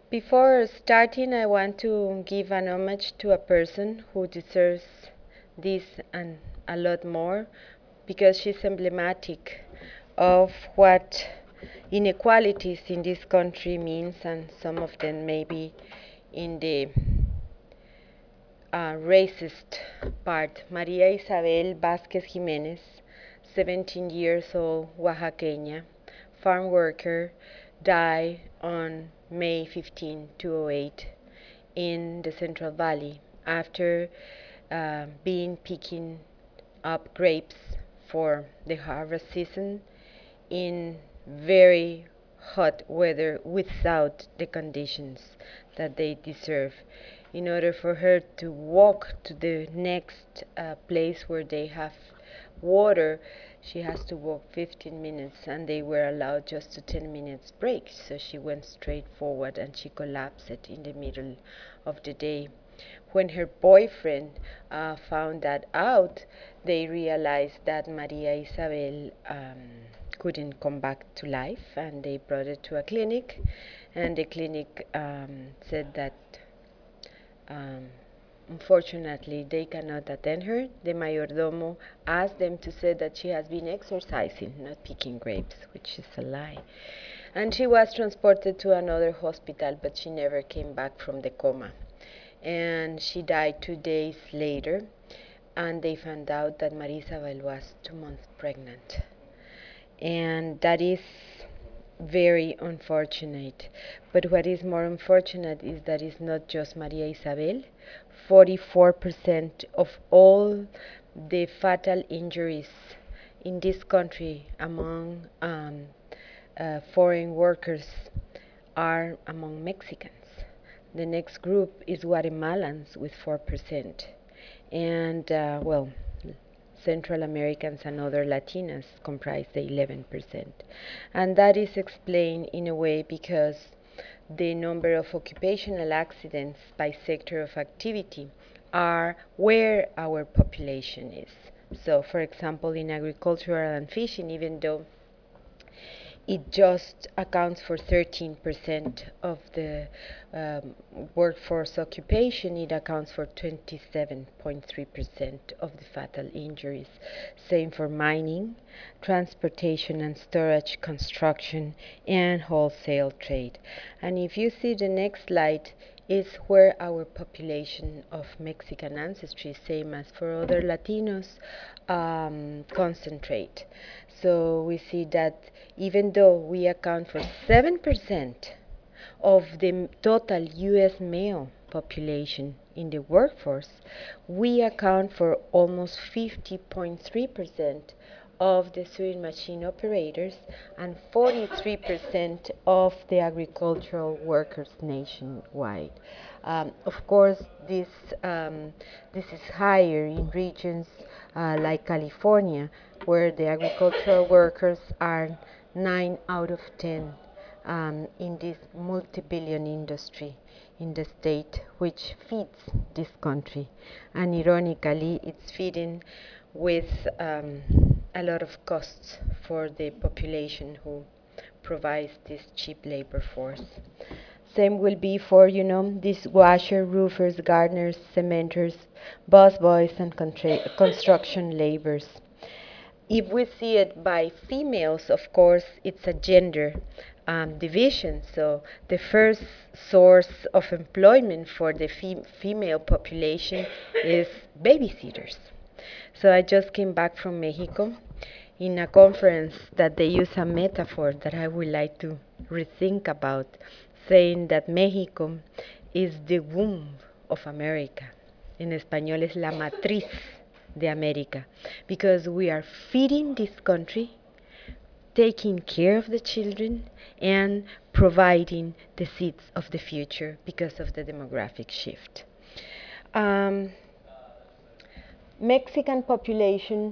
Before starting, I want to give an homage to a person who deserves this and a lot more because she's emblematic of what inequalities in this country means, and some of them maybe in the racist part. Maria Isabel Vázquez Jiménez, 17 years old, Oaxaqueña, farm worker, died on May 15, 2008 in the Central Valley after being picking up grapes for the harvest season in very hot weather without the conditions that they deserve. In order for her to walk to the next place where they have water, she has to walk 15 minutes, and they were allowed just a 10 minutes break. So she went straight forward and she collapsed in the middle of the day. When her boyfriend found that out, they realized that Maria Isabel couldn't come back to life, and they brought her to a clinic, and the clinic said that um, unfortunately they cannot attend her. The mayordomo asked them to say that she has been exercising, not picking grapes, which is a lie. And she was transported to another hospital, but she never came back from the coma. And she died 2 days later, and they found out that Maria Isabel was 2 months pregnant. And that is very unfortunate. But what is more unfortunate is that it's not just Maria Isabel. 44% of all the fatal injuries in this country among foreign workers are among Mexicans. The next group is Guatemalans with 4%. And, Central Americans and other Latinas comprise the 11%. And that is explained in a way because the number of occupational accidents by sector of activity are where our population is. So, for example, in agricultural and fishing, even though it just accounts for 13% of the workforce occupation. It accounts for 27.3% of the fatal injuries. Same for mining, transportation and storage, construction, and wholesale trade. And if you see the next slide, is where our population of Mexican ancestry, same as for other Latinos, concentrate. So we see that even though we account for 7% of the total US male population in the workforce, we account for almost 50.3% of the sewing machine operators and 43% of the agricultural workers nationwide. Of course, this is higher in regions like California, where the agricultural workers are 9 out of 10 in this multi-billion industry in the state, which feeds this country. And ironically, it's feeding with a lot of costs for the population who provides this cheap labor force. Same will be for, these washer, roofers, gardeners, cementers, busboys, and construction laborers. If we see it by females, of course, it's a gender division. So the first source of employment for the female population is babysitters. So I just came back from Mexico in a conference that they use a metaphor that I would like to rethink about, saying that Mexico is the womb of America. En español es la matriz de América, because we are feeding this country, taking care of the children, and providing the seeds of the future because of the demographic shift. Mexican population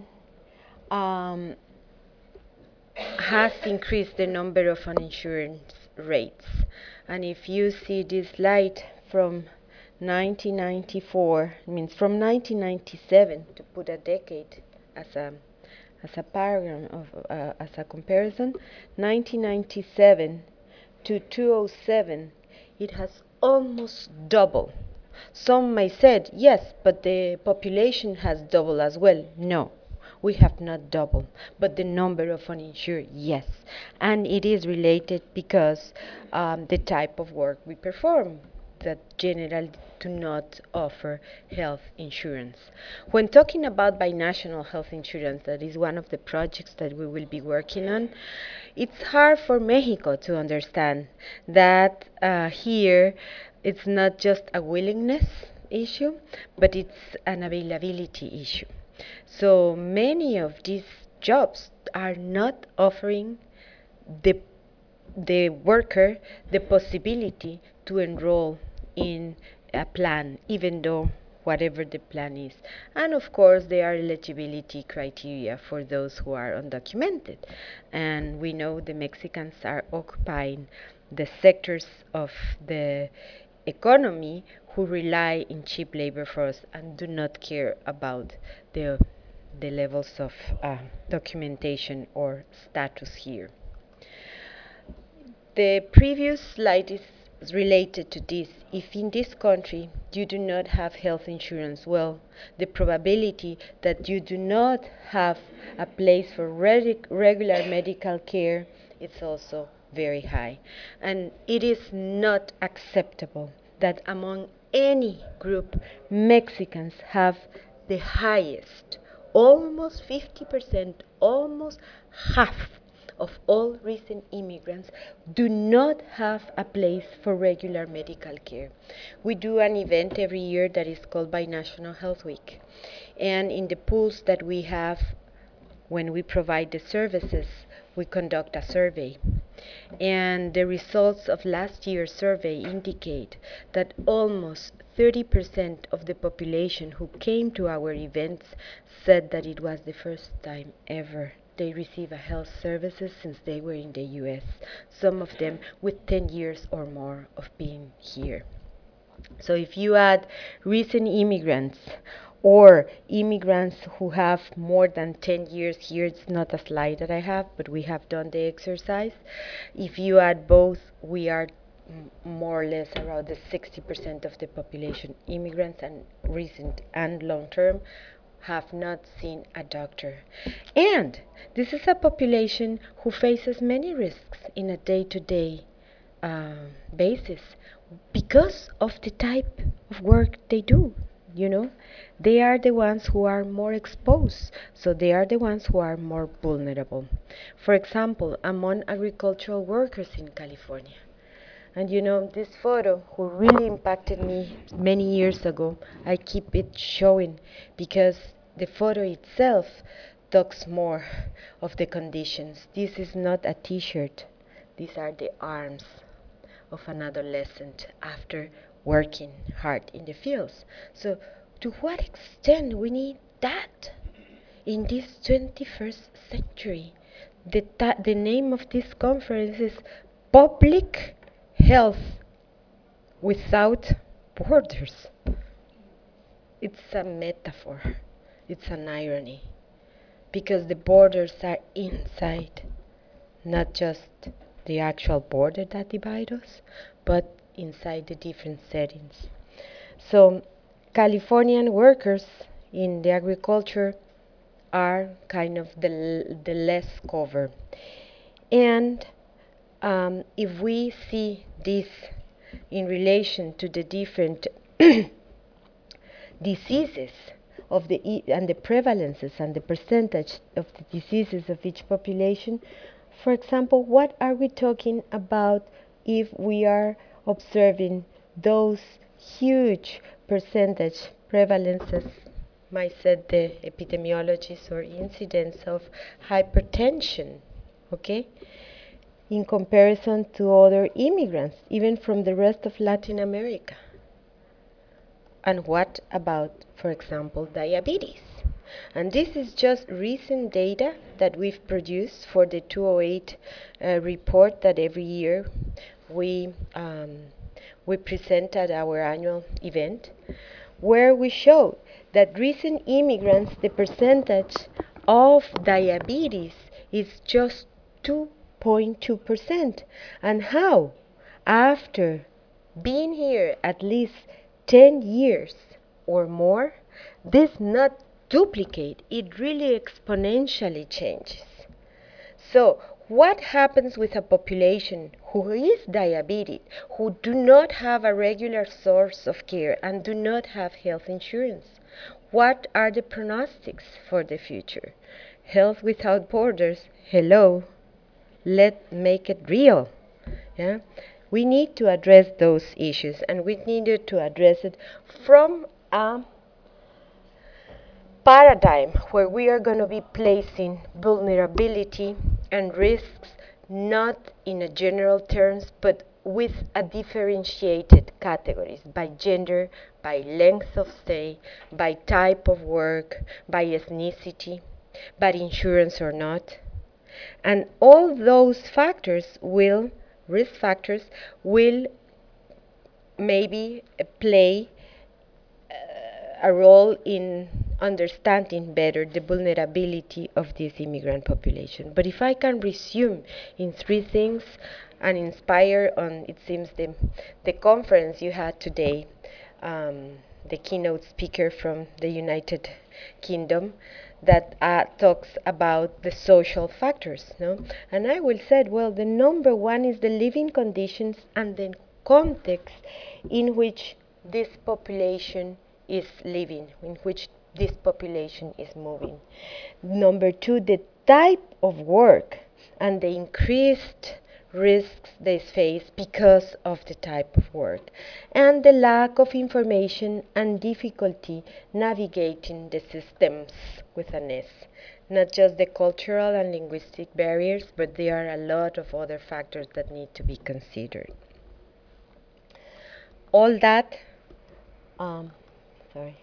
has increased the number of uninsured rates. And if you see this slide from 1994, it means from 1997, to put a decade as a paragon of as a comparison, 1997 to 2007 it has almost doubled. Some may say, yes, but the population has doubled as well. No, we have not doubled, but the number of uninsured, yes. And it is related because the type of work we perform that generally do not offer health insurance. When talking about binational health insurance, that is one of the projects that we will be working on, it's hard for Mexico to understand that here it's not just a willingness issue, but it's an availability issue. So many of these jobs are not offering the the worker the possibility to enroll in a plan, even though whatever the plan is. And of course, there are eligibility criteria for those who are undocumented. And we know the Mexicans are occupying the sectors of the economy who rely in cheap labor force and do not care about the levels of documentation or status here. The previous slide is related to this. If in this country you do not have health insurance, well, the probability that you do not have a place for regular medical care is also very high. And it is not acceptable that among any group, Mexicans have the highest, almost 50%, almost half of all recent immigrants do not have a place for regular medical care. We do an event every year that is called Binational Health Week. And in the pools that we have when we provide the services, we conduct a survey. And the results of last year's survey indicate that almost 30% of the population who came to our events said that it was the first time ever they receive a health services since they were in the US, some of them with 10 years or more of being here. So if you add recent immigrants or immigrants who have more than 10 years here, it's not a slide that I have, but we have done the exercise. If you add both, we are more or less around the 60% of the population, immigrants and recent and long term, have not seen a doctor. And this is a population who faces many risks in a day-to-day basis because of the type of work they do. You know, they are the ones who are more exposed, so they are the ones who are more vulnerable. For example, among agricultural workers in California. And you know, this photo, who really impacted me many years ago, I keep it showing because the photo itself talks more of the conditions. This is not a t-shirt. These are the arms of an adolescent after working hard in the fields. So to what extent we need that in this 21st century? The name of this conference is Public Health Without Borders. It's a metaphor. It's an irony. Because the borders are inside, not just the actual border that divides us, but inside the different settings. So Californian workers in the agriculture are kind of the less covered. And if we see this in relation to the different diseases of and the prevalences and the percentage of the diseases of each population, for example, what are we talking about if we are observing those huge percentage prevalences, might said the epidemiologists, or incidence of hypertension, okay, in comparison to other immigrants, even from the rest of Latin America? And what about, for example, diabetes? And this is just recent data that we've produced for the 208 report that every year we present at our annual event, where we show that recent immigrants, the percentage of diabetes is just 2.2%. And how? After being here at least 10 years or more, this not duplicate, it really exponentially changes. So, what happens with a population who is diabetic, who do not have a regular source of care and do not have health insurance? What are the pronostics for the future? Health Without Borders, hello, let's make it real. Yeah? We need to address those issues, and we needed to address it from a paradigm where we are going to be placing vulnerability and risks not in a general terms but with a differentiated categories by gender, by length of stay, by type of work, by ethnicity, by insurance or not. And all those factors will, risk factors, will maybe play a role in understanding better the vulnerability of this immigrant population. But if I can resume in three things and inspire on, it seems, the conference you had today, the keynote speaker from the United Kingdom, that talks about the social factors, no? And I will say, well, the number one is the living conditions and the context in which this population is living, in which this population is moving. Number two, the type of work and the increased risks they face because of the type of work, and the lack of information and difficulty navigating the systems with an S. Not just the cultural and linguistic barriers, but there are a lot of other factors that need to be considered. All that, sorry.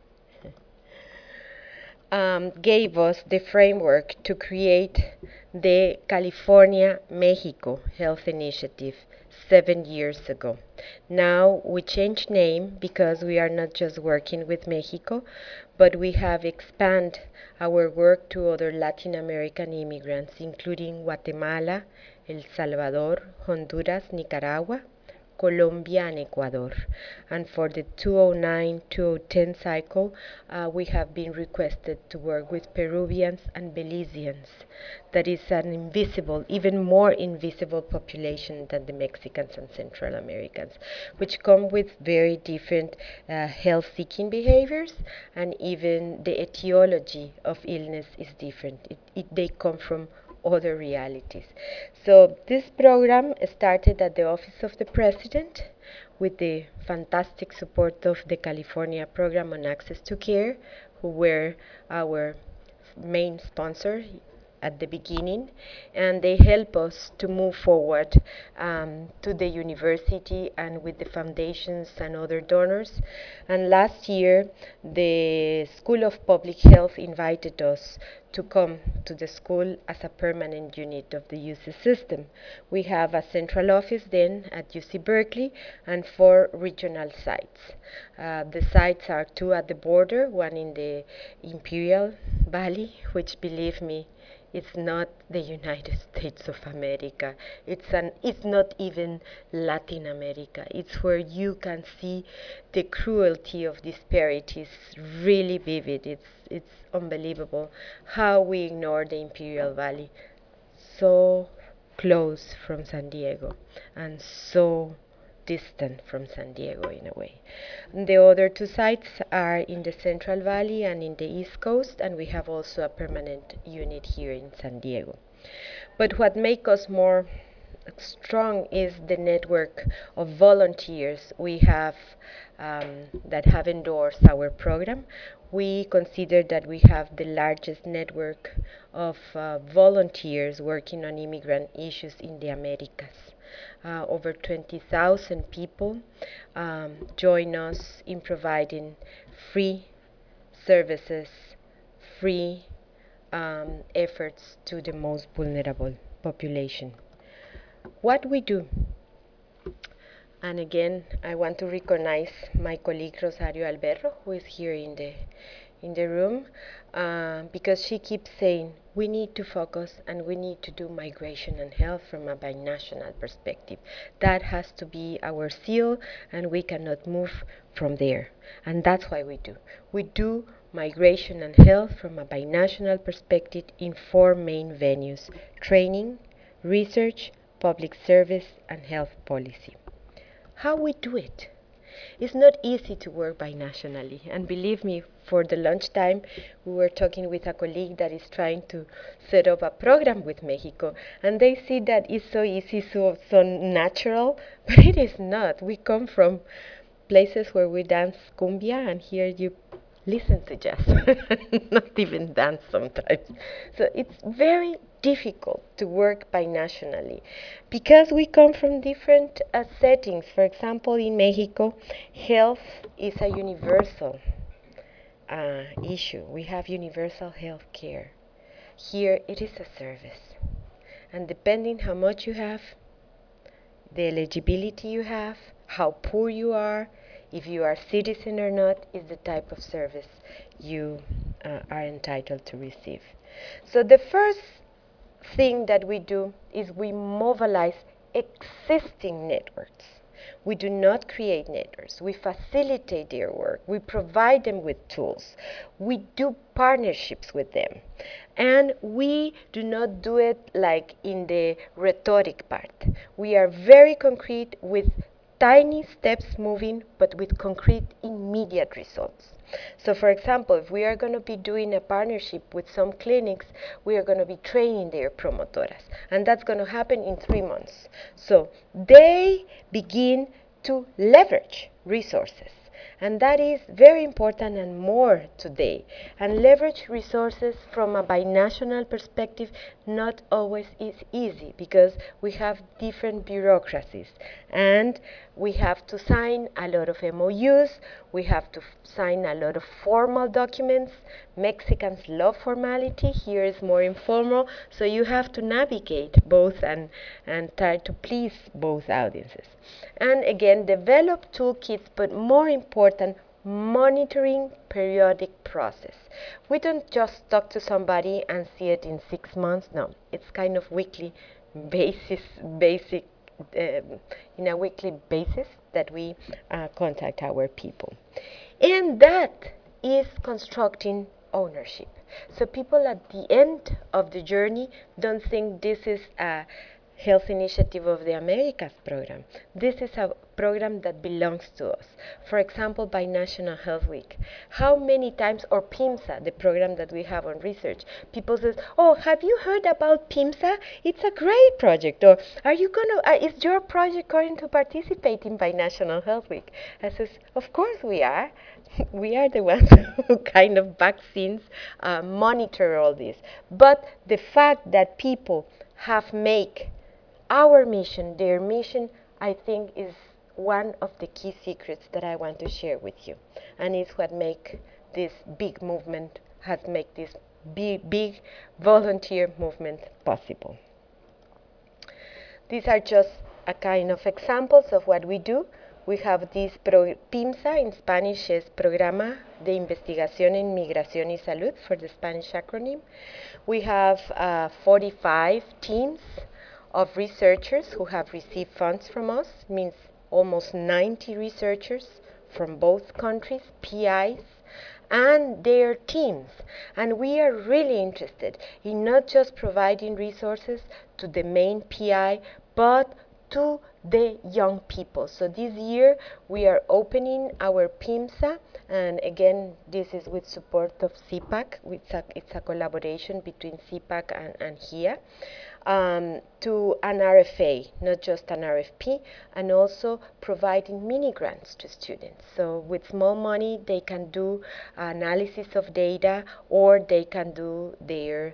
Gave us the framework to create the California Mexico Health Initiative 7 years ago. Now we changed name because we are not just working with Mexico, but we have expanded our work to other Latin American immigrants, including Guatemala, El Salvador, Honduras, Nicaragua, Colombia and Ecuador. And for the 2009-2010 cycle, we have been requested to work with Peruvians and Belizeans. That is an invisible, even more invisible population than the Mexicans and Central Americans, which come with very different health-seeking behaviors, and even the etiology of illness is different. They come from other realities. So this program started at the Office of the President with the fantastic support of the California Program on Access to Care, who were our main sponsor at the beginning, and they help us to move forward to the university and with the foundations and other donors. And last year, the School of Public Health invited us to come to the school as a permanent unit of the UC system. We have a central office then at UC Berkeley and 4 regional sites. The sites are 2 at the border, one in the Imperial Valley, which, believe me, it's not the United States of America. It's not even Latin America. It's where you can see the cruelty of disparities really vivid. It's unbelievable how we ignore the Imperial Valley. So close from San Diego and so distant from San Diego in a way. The other 2 sites are in the Central Valley and in the East Coast, and we have also a permanent unit here in San Diego. But what makes us more strong is the network of volunteers we have that have endorsed our program. We consider that we have the largest network of volunteers working on immigrant issues in the Americas. Over 20,000 people join us in providing free services, free efforts to the most vulnerable population. What we do, and again, I want to recognize my colleague Rosario Alberro, who is here in in the room because she keeps saying we need to focus and we need to do migration and health from a binational perspective. That has to be our seal, and we cannot move from there. And that's why we do. We do migration and health from a binational perspective in four main venues: training, research, public service, and health policy. How we do it? It's not easy to work binationally. And believe me, for the lunchtime, we were talking with a colleague that is trying to set up a program with Mexico. And they see that it's so easy, so natural, but it is not. We come from places where we dance cumbia, and here you listen to jazz, not even dance sometimes. So it's very difficult to work binationally because we come from different settings. For example, in Mexico, health is a universal issue. We have universal health care. Here, it is a service. And depending how much you have, the eligibility you have, how poor you are, if you are citizen or not, is the type of service you are entitled to receive. So the first thing that we do is we mobilize existing networks. We do not create networks. We facilitate their work. We provide them with tools. We do partnerships with them. And we do not do it like in the rhetoric part. We are very concrete with tiny steps moving, but with concrete immediate results. So for example, if we are going to be doing a partnership with some clinics, we are going to be training their promotoras. And that's going to happen in 3 months. So they begin to leverage resources. And that is very important and more today. And leverage resources from a binational perspective not always is easy because we have different bureaucracies. And we have to sign a lot of MOUs. We have to sign a lot of formal documents. Mexicans love formality. Here is more informal. So you have to navigate both and try to please both audiences. And again, develop toolkits, but more important, monitoring periodic process. We don't just talk to somebody and see it in 6 months. No, it's kind of weekly basic in a weekly basis that we contact our people. And that is constructing ownership. So people at the end of the journey don't think this is a Health Initiative of the Americas program. This is a program that belongs to us. For example, Binational Health Week. How many times, or PIMSA, the program that we have on research, people say, oh, have you heard about PIMSA? It's a great project. Or are you going to, is your project going to participate in Binational Health Week? I says, of course we are. We are the ones who kind of vaccines monitor all this. But the fact that people have made our mission, their mission, I think is one of the key secrets that I want to share with you. And it's what make this big movement, has made this big volunteer movement possible. These are just a kind of examples of what we do. We have this PIMSA, in Spanish is Programa de Investigación en Migración y Salud, for the Spanish acronym. We have 45 teams of researchers who have received funds from us, means almost 90 researchers from both countries, PIs, and their teams. And we are really interested in not just providing resources to the main PI, but to the young people. So this year we are opening our PIMSA, and again this is with support of CIPAC. It's a collaboration between CIPAC and HIA, to an RFA, not just an RFP, and also providing mini grants to students. So with small money they can do analysis of data, or they can do their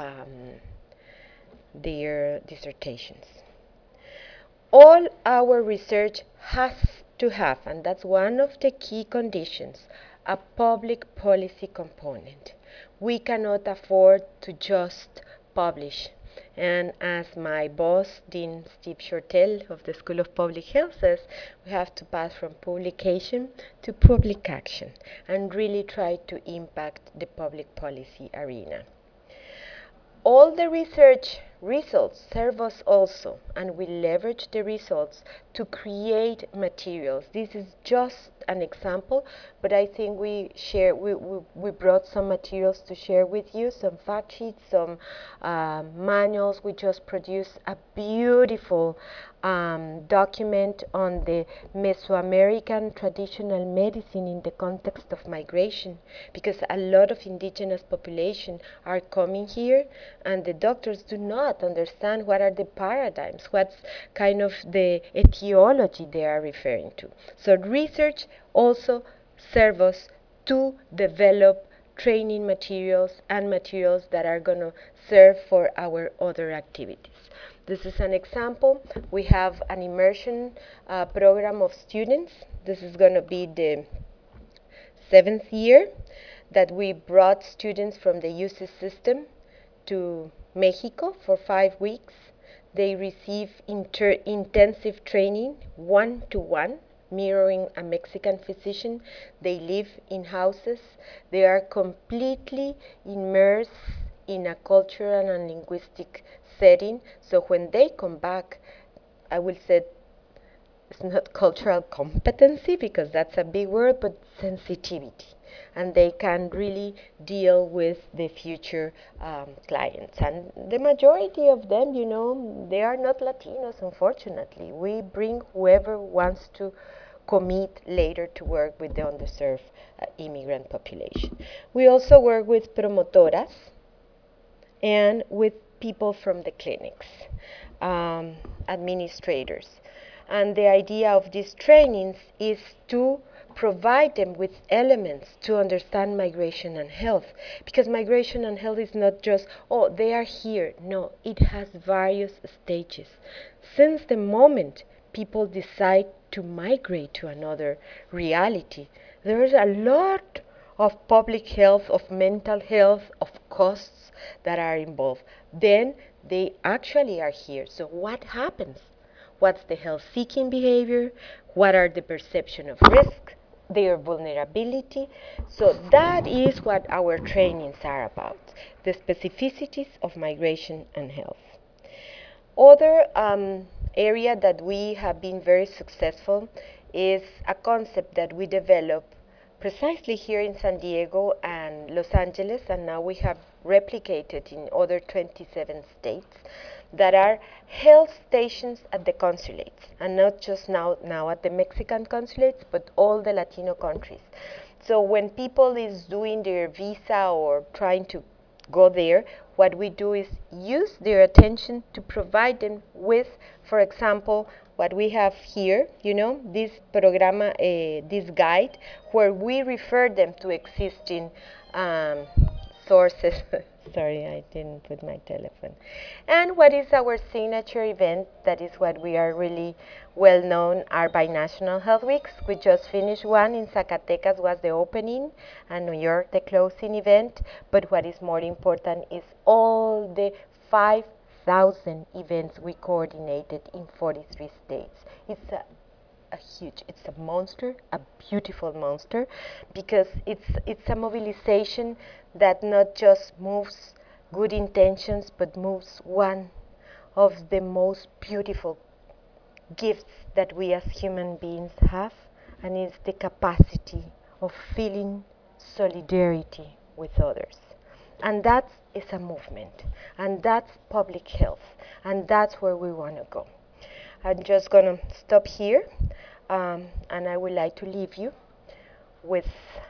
dissertations. All our research has to have, and that's one of the key conditions, a public policy component. We cannot afford to just publish. And as my boss, Dean Steve Shortell of the School of Public Health says, we have to pass from publication to public action and really try to impact the public policy arena. All the research results serve us also, and we leverage the results to create materials. This is just an example, but I think we brought some materials to share with you, some fact sheets, some manuals. We just produced a beautiful document on the Mesoamerican traditional medicine in the context of migration, because a lot of indigenous population are coming here, and the doctors do not understand what are the paradigms, what's kind of the etiology they are referring to. So research also serves us to develop training materials and materials that are going to serve for our other activities. This is an example. We have an immersion program of students. This is going to be the 7th year that we brought students from the UC system to Mexico for 5 weeks. They receive intensive training, one-to-one, mirroring a Mexican physician. They live in houses. They are completely immersed in a cultural and linguistic setting. So when they come back, I will say it's not cultural competency, because that's a big word, but sensitivity. And they can really deal with the future clients. And the majority of them, you know, they are not Latinos, unfortunately. We bring whoever wants to commit later to work with the underserved immigrant population. We also work with promotoras and with people from the clinics, administrators. And the idea of these trainings is to provide them with elements to understand migration and health. Because migration and health is not just, oh, they are here. No, it has various stages. Since the moment people decide to migrate to another reality, there is a lot of public health, of mental health, of costs that are involved. Then they actually are here. So what happens? What's the health-seeking behavior? What are the perception of risk? Their vulnerability. So that is what our trainings are about, the specificities of migration and health. Other area that we have been very successful is a concept that we developed precisely here in San Diego and Los Angeles, and now we have replicated in other 27 states, that are health stations at the consulates, and not just now at the Mexican consulates, but all the Latino countries. So when people is doing their visa or trying to go there, what we do is use their attention to provide them with, for example, what we have here, you know, this programa, this guide, where we refer them to existing sources. Sorry, I didn't put my telephone. And what is our signature event? That is what we are really well known, are binational health weeks. We just finished one in Zacatecas, was the opening, and New York the closing event. But what is more important is all the 5,000 events we coordinated in 43 states. It's a huge, it's a monster, a beautiful monster, because it's a mobilization that not just moves good intentions, but moves one of the most beautiful gifts that we as human beings have, and it's the capacity of feeling solidarity with others. And that is a movement, and that's public health, and that's where we want to go. I'm just going to stop here, and I would like to leave you with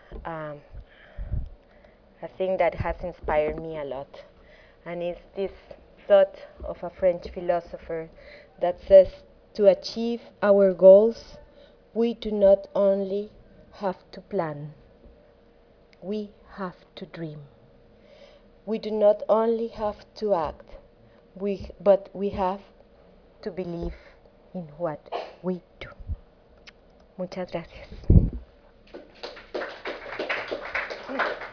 a thing that has inspired me a lot, and it's this thought of a French philosopher that says, to achieve our goals, we do not only have to plan, we have to dream. We do not only have to act, but we have to believe in what we do. Muchas gracias.